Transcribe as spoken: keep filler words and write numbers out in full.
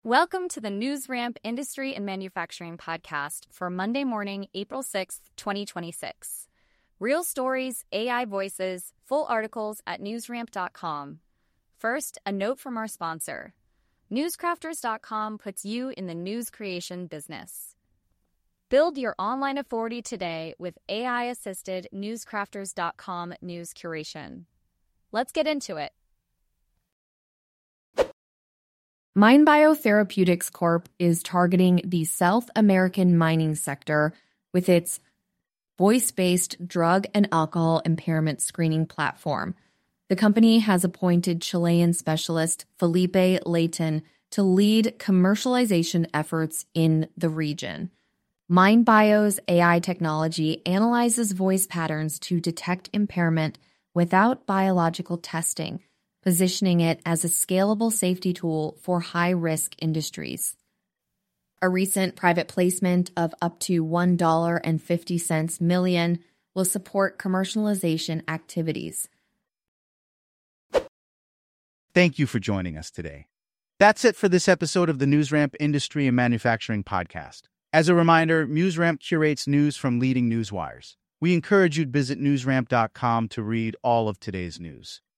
Welcome to the NewsRamp Industry and Manufacturing Podcast for Monday morning, April sixth, twenty twenty-six. Real stories, A I voices, full articles at newsramp dot com. First, a note from our sponsor. newscrafters dot com puts you in the news creation business. Build your online authority today with A I-assisted newscrafters dot com news curation. Let's get into it. MindBio Therapeutics Corp is targeting the South American mining sector with its voice-based drug and alcohol impairment screening platform. The company has appointed Chilean specialist Felipe Leighton to lead commercialization efforts in the region. MindBio's A I technology analyzes voice patterns to detect impairment without biological testing, positioning it as a scalable safety tool for high-risk industries. A recent private placement of up to one dollar and fifty cents million will support commercialization activities. Thank you for joining us today. That's it for this episode of the NewsRamp Industry and Manufacturing Podcast. As a reminder, NewsRamp curates news from leading news wires. We encourage you to visit newsramp dot com to read all of today's news.